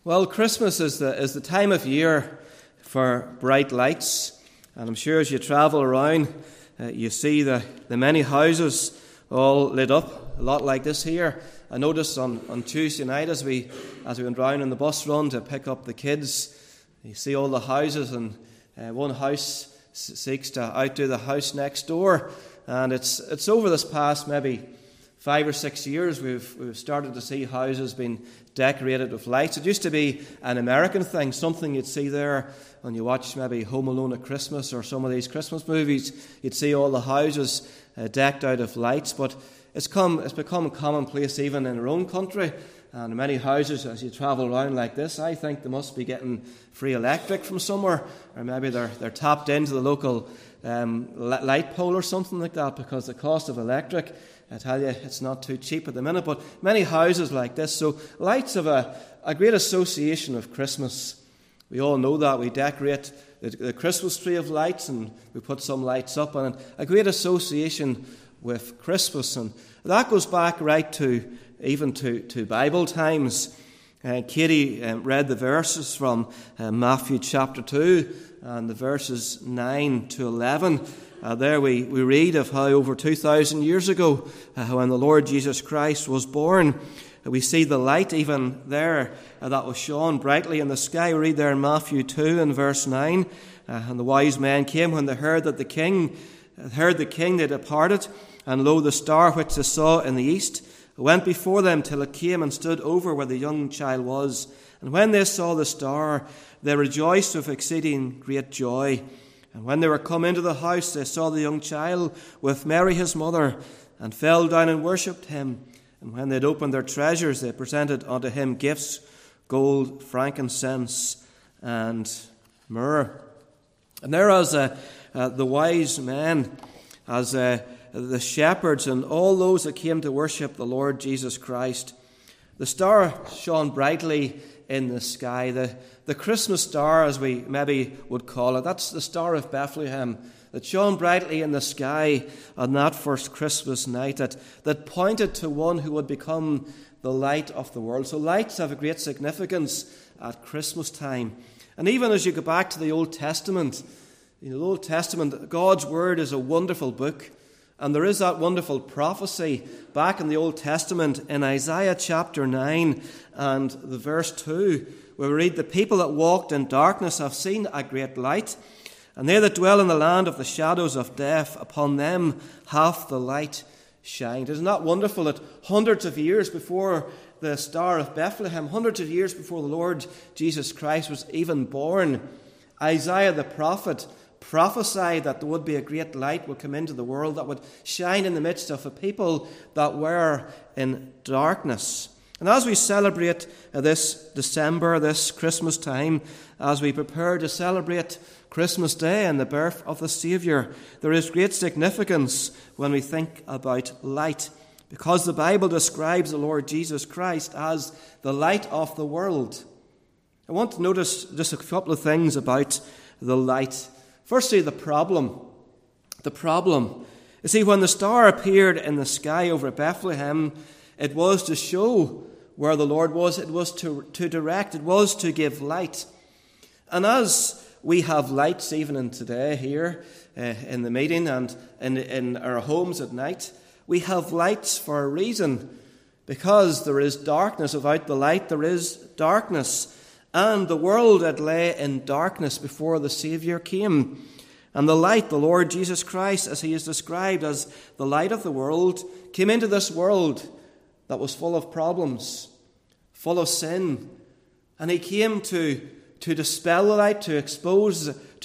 Well, Christmas is the time of year for bright lights, and I'm sure as you travel around, you see the many houses all lit up, a lot like this here. I noticed on Tuesday night as we went round on the bus run to pick up the kids, you see all the houses, and one house seeks to outdo the house next door, and it's over this past maybe 5 or 6 years we've started to see houses being decorated with lights. It used to be an American thing, something you'd see there when you watch maybe Home Alone at Christmas or some of these Christmas movies. You'd see all the houses decked out of lights, but it's become commonplace even in our own country. And many houses, as you travel around like this, I think they must be getting free electric from somewhere, or maybe they're tapped into the local light pole or something like that, because the cost of electric, I tell you, it's not too cheap at the minute. But many houses like this, so lights have a great association of Christmas. We all know that. We decorate the Christmas tree of lights, and we put some lights up on it. A great association with Christmas, and that goes back right to Bible times. Katie read the verses from Matthew chapter 2 and the verses 9 to 11. There we read of how over 2,000 years ago, when the Lord Jesus Christ was born, we see the light even there that was shone brightly in the sky. We read there in Matthew 2 and verse 9, and the wise men came when they heard the king, they departed, and lo, the star which they saw in the east went before them till it came and stood over where the young child was. And when they saw the star, they rejoiced with exceeding great joy. And when they were come into the house, they saw the young child with Mary his mother, and fell down and worshipped him. And when they had opened their treasures, they presented unto him gifts, gold, frankincense, and myrrh. And there as the wise men, as the shepherds and all those that came to worship the Lord Jesus Christ, the star shone brightly in the sky. The Christmas star, as we maybe would call it, that's the Star of Bethlehem that shone brightly in the sky on that first Christmas night, that pointed to one who would become the light of the world. So lights have a great significance at Christmas time. And even as you go back to the Old Testament, the Old Testament, God's Word is a wonderful book. And there is that wonderful prophecy back in the Old Testament in Isaiah chapter 9 and the verse 2, where we read, "The people that walked in darkness have seen a great light, and they that dwell in the land of the shadows of death, upon them hath the light shined." Isn't that wonderful that hundreds of years before the Star of Bethlehem, hundreds of years before the Lord Jesus Christ was even born, Isaiah the prophet prophesied that there would be a great light would come into the world that would shine in the midst of a people that were in darkness. And as we celebrate this December, this Christmas time, as we prepare to celebrate Christmas Day and the birth of the Saviour, there is great significance when we think about light, because the Bible describes the Lord Jesus Christ as the light of the world. I want to notice just a couple of things about the light. Firstly, the problem. The problem. You see, when the star appeared in the sky over Bethlehem, it was to show where the Lord was. It was to direct. It was to give light. And as we have lights even in today here in the meeting and in our homes at night, we have lights for a reason. Because there is darkness. Without the light, there is darkness. And the world had lay in darkness before the Saviour came. And the light, the Lord Jesus Christ, as he is described as the light of the world, came into this world that was full of problems, full of sin. And he came to dispel the light, to expose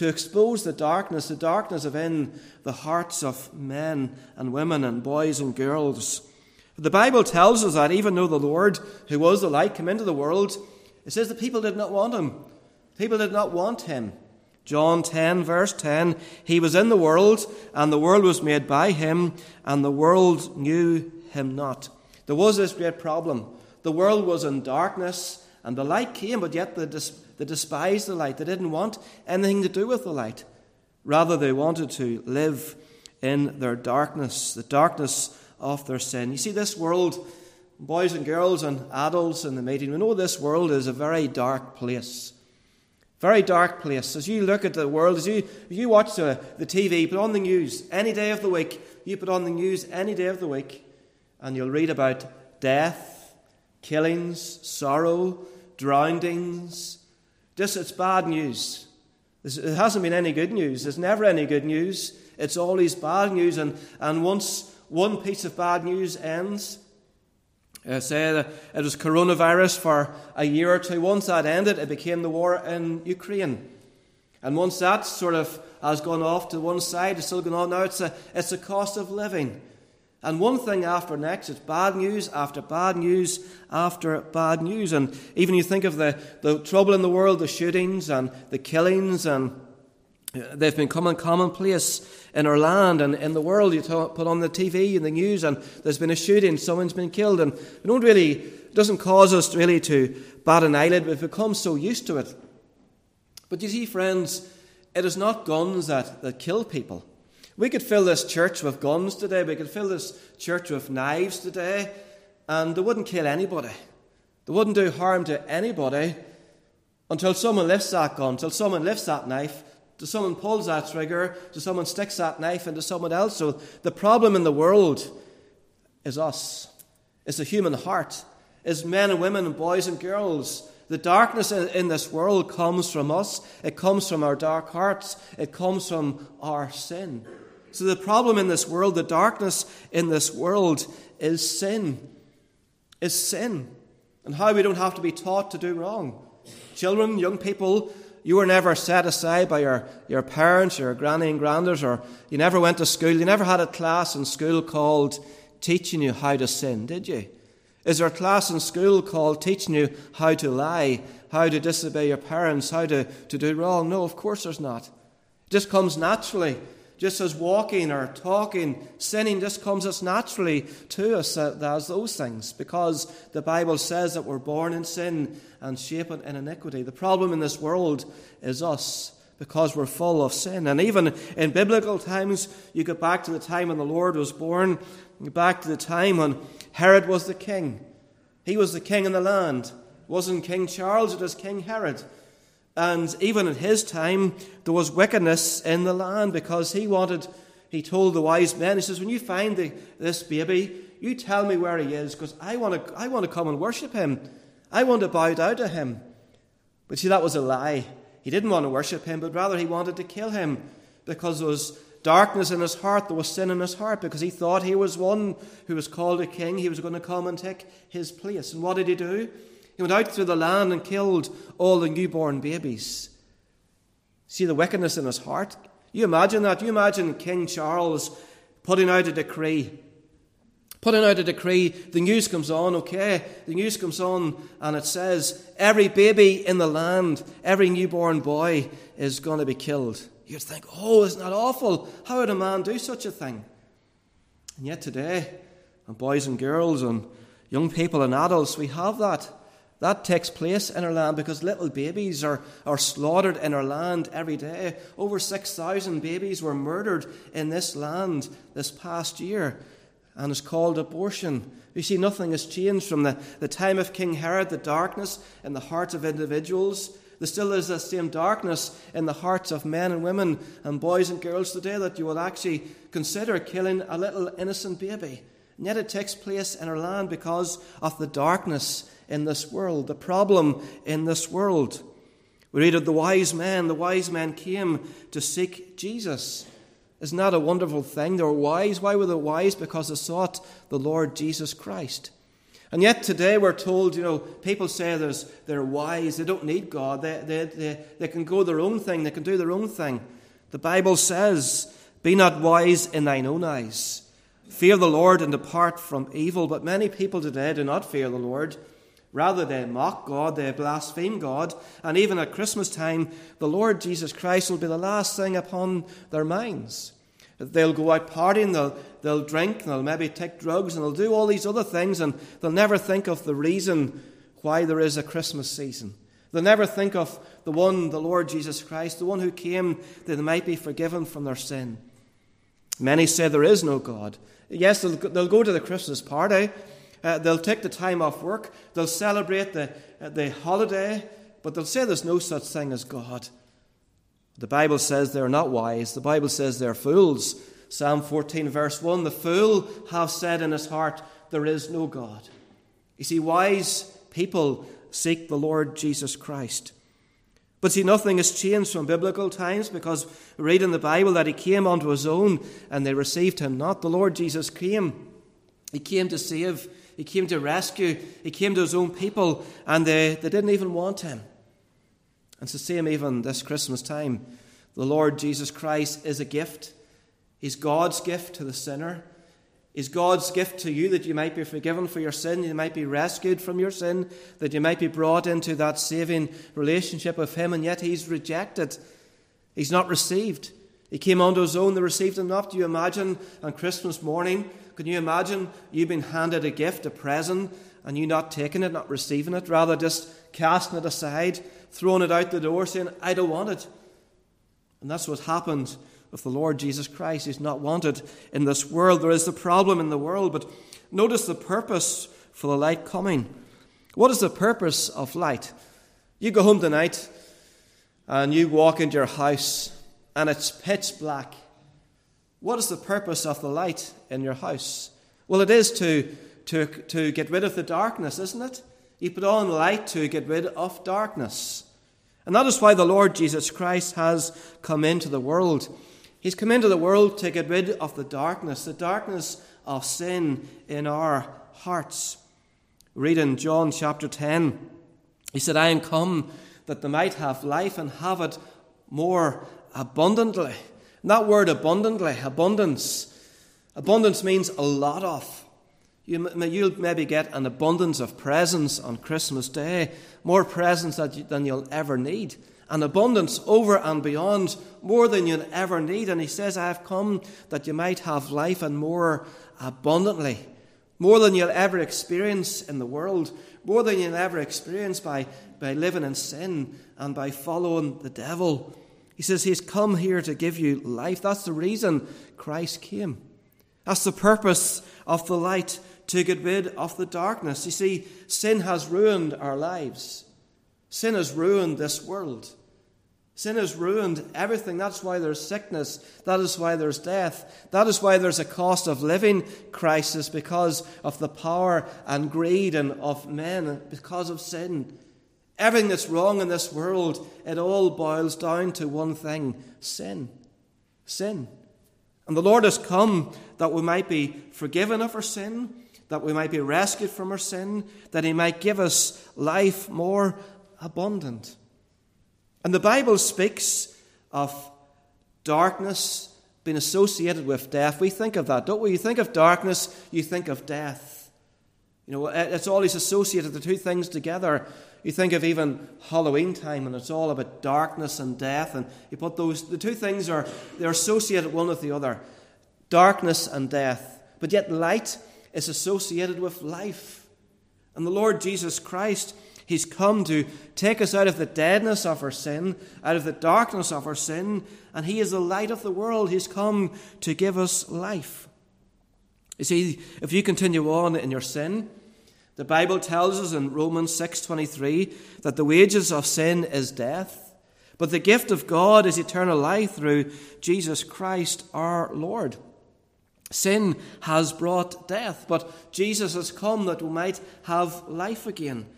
the darkness within the hearts of men and women and boys and girls. The Bible tells us that even though the Lord, who was the light, came into the world, it says the people did not want him. People did not want him. John 10, verse 10, "He was in the world, and the world was made by him, and the world knew him not." There was this great problem. The world was in darkness, and the light came, but yet they despised the light. They didn't want anything to do with the light. Rather, they wanted to live in their darkness, the darkness of their sin. You see, this world boys and girls and adults in the meeting, we know this world is a very dark place. Very dark place. As you look at the world, as you watch the TV, put on the news any day of the week, you put on the news any day of the week, and you'll read about death, killings, sorrow, drownings. It's bad news. It hasn't been any good news. There's never any good news. It's always bad news. And once one piece of bad news ends, say that it was coronavirus for a year or two. Once that ended, it became the war in Ukraine. And once that sort of has gone off to one side, it's still going on now, it's a cost of living. And one thing after next, it's bad news after bad news after bad news. And even you think of the trouble in the world, the shootings and the killings, and they've become commonplace in our land and in the world. You put on the TV and the news, and there's been a shooting, someone's been killed, and it doesn't cause us really to bat an eyelid. We've become so used to it. But you see, friends, it is not guns that kill people. We could fill this church with guns today. We could fill this church with knives today, and they wouldn't kill anybody. They wouldn't do harm to anybody until someone lifts that gun, until someone lifts that knife, till someone pulls that trigger, till someone sticks that knife into someone else. So the problem in the world is us. It's the human heart. It's men and women and boys and girls. The darkness in this world comes from us. It comes from our dark hearts. It comes from our sin. So the problem in this world, the darkness in this world is sin. Is sin. And how we don't have to be taught to do wrong. Children, young people, you were never set aside by your parents, your granny and granders, or you never went to school. You never had a class in school called teaching you how to sin, did you? Is there a class in school called teaching you how to lie, how to disobey your parents, how to do wrong? No, of course there's not. It just comes naturally. Just as walking or talking, sinning just comes as naturally to us as those things, because the Bible says that we're born in sin and shapen in iniquity. The problem in this world is us, because we're full of sin. And even in biblical times, you go back to the time when the Lord was born, you go back to the time when Herod was the king. He was the king in the land. It wasn't King Charles, it was King Herod. And even in his time, there was wickedness in the land, because he told the wise men, he says, when you find this baby, you tell me where he is, because I want to come and worship him. I want to bow down to him. But see, that was a lie. He didn't want to worship him, but rather he wanted to kill him, because there was darkness in his heart, there was sin in his heart, because he thought he was one who was called a king. He was going to come and take his place. And what did he do? He went out through the land and killed all the newborn babies. See the wickedness in his heart? You imagine that? You imagine King Charles putting out a decree. The news comes on, okay? The news comes on and it says, every baby in the land, every newborn boy is going to be killed. You'd think, oh, isn't that awful? How would a man do such a thing? And yet today, and boys and girls and young people and adults, we have that. That takes place in our land, because little babies are slaughtered in our land every day. Over 6,000 babies were murdered in this land this past year, and it's called abortion. You see, nothing has changed from the time of King Herod, the darkness in the hearts of individuals. There still is the same darkness in the hearts of men and women and boys and girls today, that you will actually consider killing a little innocent baby. And yet it takes place in our land because of the darkness in this world, the problem in this world. We read of the wise men. The wise men came to seek Jesus. Isn't that a wonderful thing? They were wise. Why were they wise? Because they sought the Lord Jesus Christ. And yet today we're told, people say they're wise. They don't need God. They can go their own thing. They can do their own thing. The Bible says, be not wise in thine own eyes. Fear the Lord and depart from evil. But many people today do not fear the Lord. Rather, they mock God, they blaspheme God, and even at Christmas time, the Lord Jesus Christ will be the last thing upon their minds. They'll go out partying, they'll drink, they'll maybe take drugs, and they'll do all these other things, and they'll never think of the reason why there is a Christmas season. They'll never think of the Lord Jesus Christ, the one who came that they might be forgiven from their sin. Many say there is no God. Yes, they'll go to the Christmas party, They'll take the time off work. They'll celebrate the holiday, but they'll say there's no such thing as God. The Bible says they're not wise. The Bible says they're fools. Psalm 14 verse 1, the fool hath said in his heart, there is no God. You see, wise people seek the Lord Jesus Christ. But see, nothing has changed from biblical times, because we read in the Bible that he came unto his own and they received him not. The Lord Jesus came. He came to save. He came to rescue. He came to his own people, and they didn't even want him. And it's the same even this Christmas time. The Lord Jesus Christ is a gift. He's God's gift to the sinner. He's God's gift to you, that you might be forgiven for your sin, you might be rescued from your sin, that you might be brought into that saving relationship with him, and yet he's rejected. He's not received. He came unto his own, they received him not. Do you imagine on Christmas morning, can you imagine you being handed a gift, a present, and you not taking it, not receiving it, rather just casting it aside, throwing it out the door, saying, I don't want it. And that's what happened with the Lord Jesus Christ. He's not wanted in this world. There is the problem in the world, but notice the purpose for the light coming. What is the purpose of light? You go home tonight and you walk into your house and it's pitch black. What is the purpose of the light in your house? Well, it is to get rid of the darkness, isn't it? You put on the light to get rid of darkness. And that is why the Lord Jesus Christ has come into the world. He's come into the world to get rid of the darkness of sin in our hearts. Read in John chapter 10. He said, I am come that they might have life and have it more abundantly. And that word abundantly, abundance means a lot of. You'll maybe get an abundance of presents on Christmas Day, more presents than you'll ever need. An abundance over and beyond, more than you'll ever need. And he says, I have come that you might have life and more abundantly. More than you'll ever experience in the world. More than you'll ever experience by living in sin and by following the devil. He says he's come here to give you life. That's the reason Christ came. That's the purpose of the light, to get rid of the darkness. You see, sin has ruined our lives. Sin has ruined this world. Sin has ruined everything. That's why there's sickness. That is why there's death. That is why there's a cost of living crisis, because of the power and greed of men, because of sin. Everything that's wrong in this world, it all boils down to one thing: sin. Sin. And the Lord has come that we might be forgiven of our sin, that we might be rescued from our sin, that he might give us life more abundant. And the Bible speaks of darkness being associated with death. We think of that, don't we? You think of darkness, you think of death. You know, it's always associated, the two things together. You think of even Halloween time, and it's all about darkness and death, and you put the two things they're associated one with the other. Darkness and death. But yet light is associated with life. And the Lord Jesus Christ, he's come to take us out of the deadness of our sin, out of the darkness of our sin, and he is the light of the world. He's come to give us life. You see, if you continue on in your sin, the Bible tells us in Romans 6:23 that the wages of sin is death, but the gift of God is eternal life through Jesus Christ our Lord. Sin has brought death, but Jesus has come that we might have life again.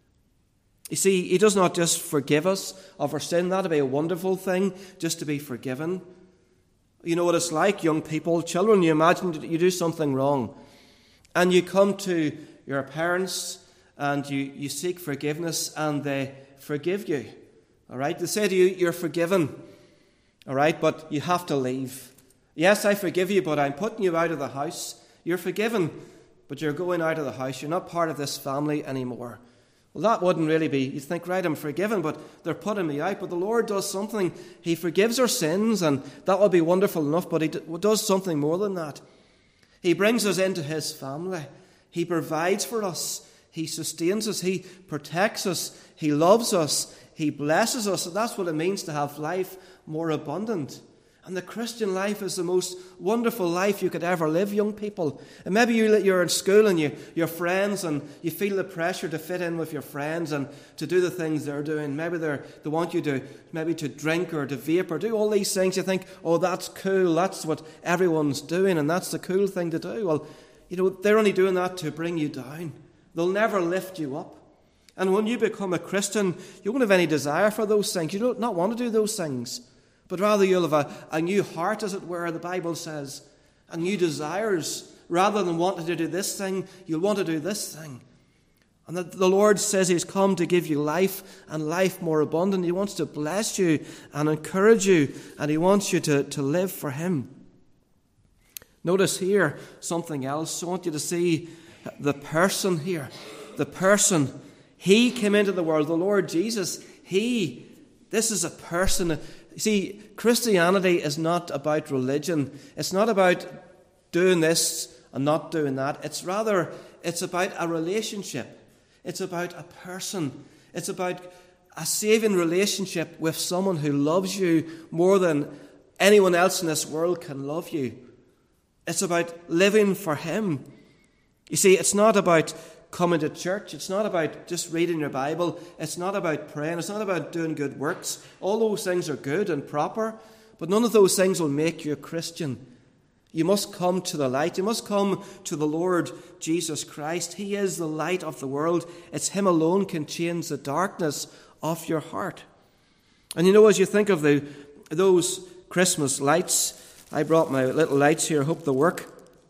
You see, he does not just forgive us of our sin. That would be a wonderful thing, just to be forgiven. You know what it's like, young people, children. You imagine you do something wrong, and you come to your parents and you seek forgiveness, and they forgive you. All right? They say to you, you're forgiven. All right? But you have to leave. Yes, I forgive you, but I'm putting you out of the house. You're forgiven, but you're going out of the house. You're not part of this family anymore. Well, that wouldn't really be. You think, right, I'm forgiven, but they're putting me out. But the Lord does something. He forgives our sins, and that will be wonderful enough, but he does something more than that. He brings us into his family. He provides for us. He sustains us. He protects us. He loves us. He blesses us. And that's what it means to have life more abundant. And the Christian life is the most wonderful life you could ever live, young people. And maybe you're in school and your friends, and you feel the pressure to fit in with your friends and to do the things they're doing. Maybe they want you to drink or to vape or do all these things. You think, oh, that's cool. That's what everyone's doing, and that's the cool thing to do. Well, they're only doing that to bring you down. They'll never lift you up. And when you become a Christian, you won't have any desire for those things. You don't not want to do those things. But rather you'll have a new heart, as it were, the Bible says, and new desires. Rather than wanting to do this thing, you'll want to do this thing. And the Lord says He's come to give you life, and life more abundant. He wants to bless you and encourage you, and He wants you to live for Him. Notice here something else. I want you to see the person here. The person. He came into the world. The Lord Jesus, this is a person. See, Christianity is not about religion. It's not about doing this and not doing that. It's about a relationship. It's about a person. It's about a saving relationship with someone who loves you more than anyone else in this world can love you. It's about living for Him. You see, it's not about coming to church. It's not about just reading your Bible. It's not about praying. It's not about doing good works. All those things are good and proper, but none of those things will make you a Christian. You must come to the light. You must come to the Lord Jesus Christ. He is the light of the world. It's Him alone can change the darkness of your heart. And as you think of those Christmas lights, I brought my little lights here. I hope they work.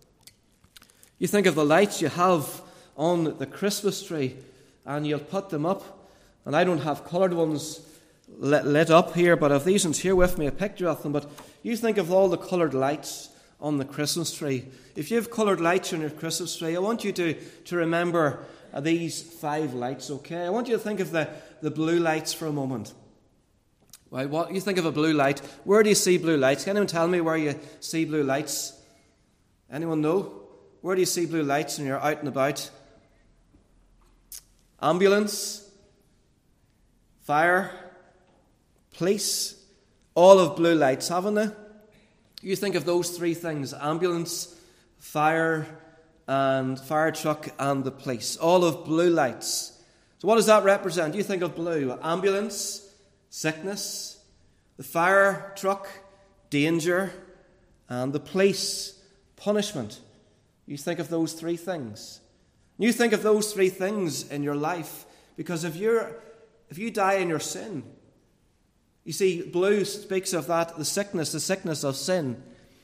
You think of the lights you have on the Christmas tree, and you'll put them up. And I don't have coloured ones lit up here, but I've these ones here with me, a picture of them. But you think of all the coloured lights on the Christmas tree. If you have coloured lights on your Christmas tree, I want you to remember these 5 lights, okay? I want you to think of the blue lights for a moment. Well, what you think of a blue light, where do you see blue lights? Can anyone tell me where you see blue lights? Anyone know? Where do you see blue lights when you're out and about? Ambulance, fire, police, all of blue lights, haven't they? You think of those 3 things, ambulance, fire, and fire truck, and the police, all of blue lights. So what does that represent? You think of blue, ambulance, sickness, the fire truck, danger, and the police, punishment. You think of those 3 things. You think of those 3 things in your life, because if you die in your sin, you see, blue speaks of that, the sickness of sin.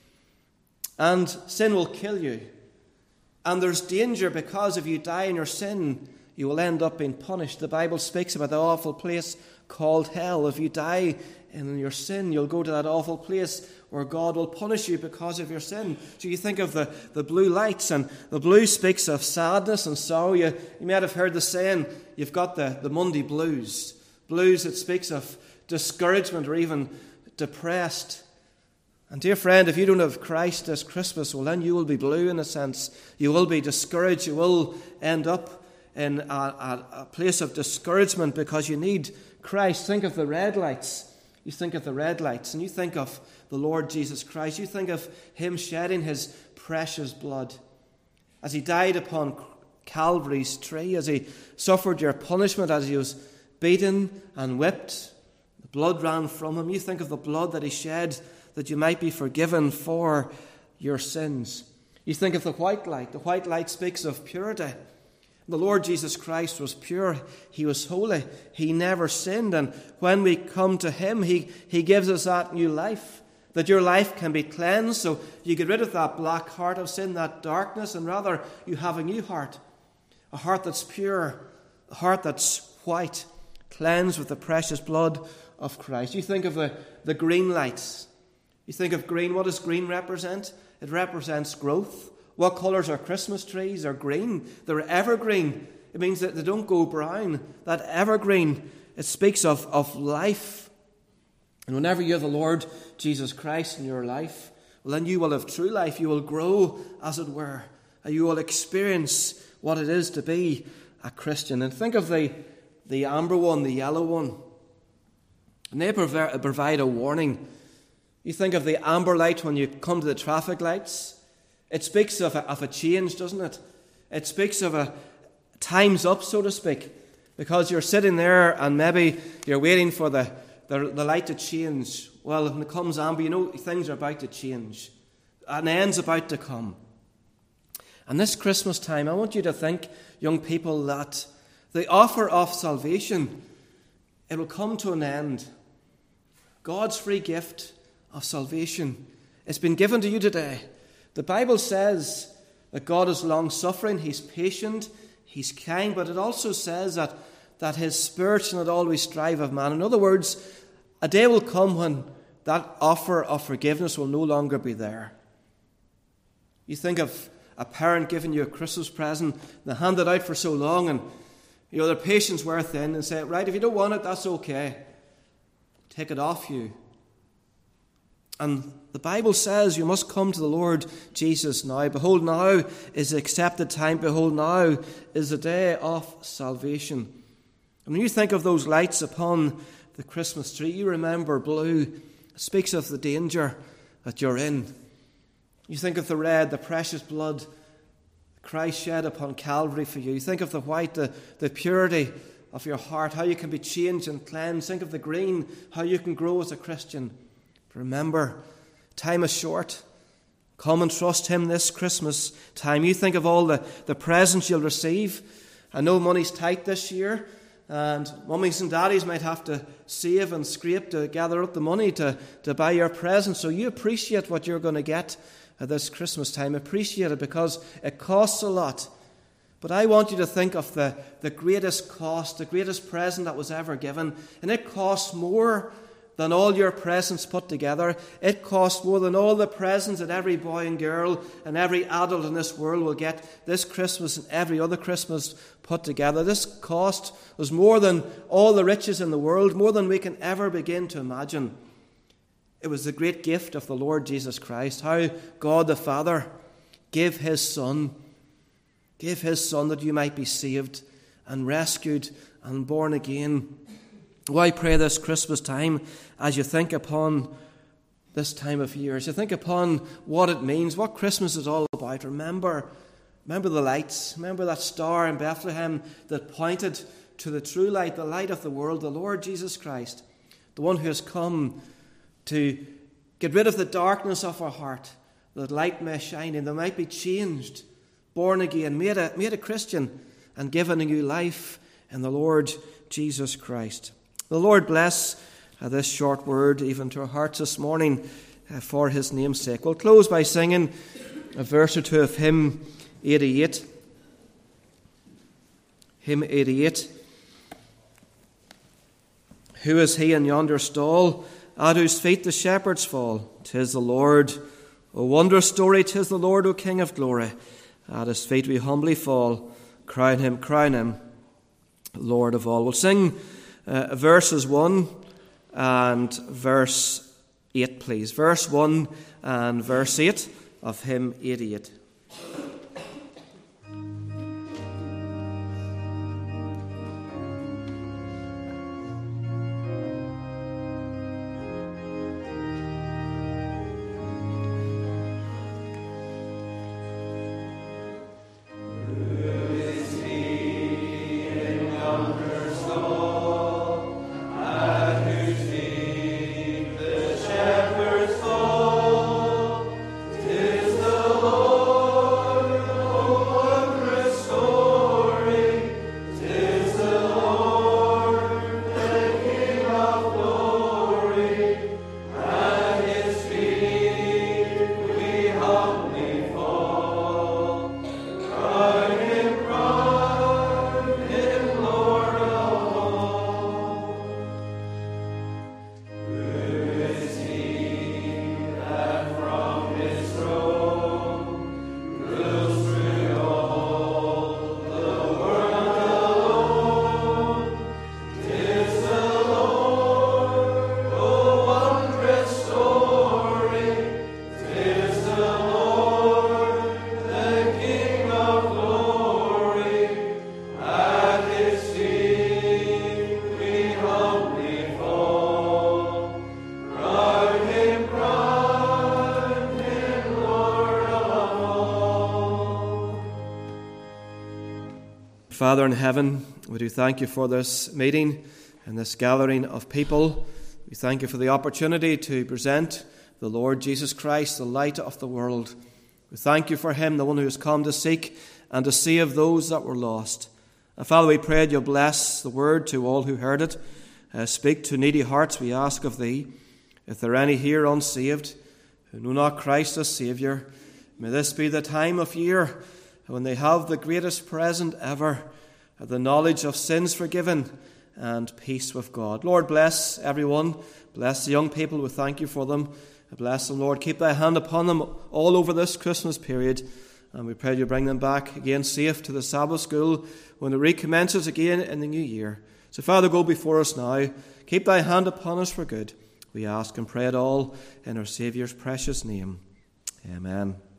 And sin will kill you. And there's danger because if you die in your sin, you will end up being punished. The Bible speaks about the awful place called hell. If you die in your sin, you'll go to that awful place where God will punish you because of your sin. So you think of the blue lights, and the blue speaks of sadness and sorrow. You might have heard the saying, you've got the Monday blues. Blues, it speaks of discouragement or even depressed. And dear friend, if you don't have Christ this Christmas, well then you will be blue in a sense. You will be discouraged. You will end up in a place of discouragement because you need Christ. Think of the red lights. You think of the red lights, and you think of the Lord Jesus Christ. You think of Him shedding His precious blood as He died upon Calvary's tree, as He suffered your punishment, as He was beaten and whipped. The blood ran from Him. You think of the blood that He shed that you might be forgiven for your sins. You think of the white light. The white light speaks of purity. The Lord Jesus Christ was pure. He was holy. He never sinned. And when we come to Him, He gives us that new life, that your life can be cleansed, so you get rid of that black heart of sin, that darkness, and rather you have a new heart, a heart that's pure, a heart that's white, cleansed with the precious blood of Christ. You think of the green lights. You think of green. What does green represent? It represents growth. What colours are Christmas trees? They're green. They're evergreen. It means that they don't go brown. That evergreen, it speaks of life. And whenever you have the Lord Jesus Christ in your life, well, then you will have true life. You will grow, as it were. And you will experience what it is to be a Christian. And think of the amber one, the yellow one. And they provide a warning. You think of the amber light when you come to the traffic lights. It speaks of a change, doesn't it? It speaks of a time's up, so to speak, because you're sitting there and maybe you're waiting for the light to change. Well, when it comes amber, you know things are about to change. An end's about to come. And this Christmas time, I want you to think, young people, that the offer of salvation, it will come to an end. God's free gift of salvation, it's been given to you today. The Bible says that God is long-suffering, He's patient, He's kind, but it also says that His Spirit shall not always strive of man. In other words, a day will come when that offer of forgiveness will no longer be there. You think of a parent giving you a Christmas present, they hand it out for so long, and their patience wear thin, and say, right, if you don't want it, that's okay. Take it off you. And the Bible says you must come to the Lord Jesus now. Behold, now is the accepted time. Behold, now is the day of salvation. And when you think of those lights upon the Christmas tree, you remember blue. It speaks of the danger that you're in. You think of the red, the precious blood Christ shed upon Calvary for you. You think of the white, the purity of your heart, how you can be changed and cleansed. Think of the green, how you can grow as a Christian. Remember, time is short. Come and trust Him this Christmas time. You think of all the presents you'll receive. I know money's tight this year, and mummies and daddies might have to save and scrape to gather up the money to buy your presents. So you appreciate what you're going to get at this Christmas time. Appreciate it because it costs a lot. But I want you to think of the greatest cost, the greatest present that was ever given. And it costs more than all your presents put together. It costs more than all the presents that every boy and girl and every adult in this world will get this Christmas and every other Christmas put together. This cost was more than all the riches in the world, more than we can ever begin to imagine. It was the great gift of the Lord Jesus Christ, how God the Father gave His Son that you might be saved and rescued and born again. Well, I pray this Christmas time, as you think upon this time of year, as you think upon what it means, what Christmas is all about, remember the lights. Remember that star in Bethlehem that pointed to the true light, the light of the world, the Lord Jesus Christ, the one who has come to get rid of the darkness of our heart, that light may shine and they might be changed, born again, made a Christian, and given a new life in the Lord Jesus Christ. The Lord bless this short word even to our hearts this morning for His name's sake. We'll close by singing a verse or two of hymn 88. Hymn 88. Who is he in yonder stall, at whose feet the shepherds fall? 'Tis the Lord, O wondrous story, 'tis the Lord, O King of glory. At His feet we humbly fall, crown Him, Lord of all. We'll sing verses 1 and verse 8, please. Verse 1 and verse 8 of hymn 88. Lord Father in heaven, we do thank you for this meeting and this gathering of people. We thank you for the opportunity to present the Lord Jesus Christ, the light of the world. We thank you for him, the one who has come to seek and to save those that were lost. And Father, we pray that you'll bless the word to all who heard it. Speak to needy hearts, we ask of thee. If there are any here unsaved, who know not Christ as Saviour, may this be the time of year when they have the greatest present ever, the knowledge of sins forgiven and peace with God. Lord, bless everyone. Bless the young people. We thank you for them. Bless them, Lord. Keep thy hand upon them all over this Christmas period. And we pray you bring them back again safe to the Sabbath school when it recommences again in the new year. So, Father, go before us now. Keep thy hand upon us for good. We ask and pray it all in our Saviour's precious name. Amen.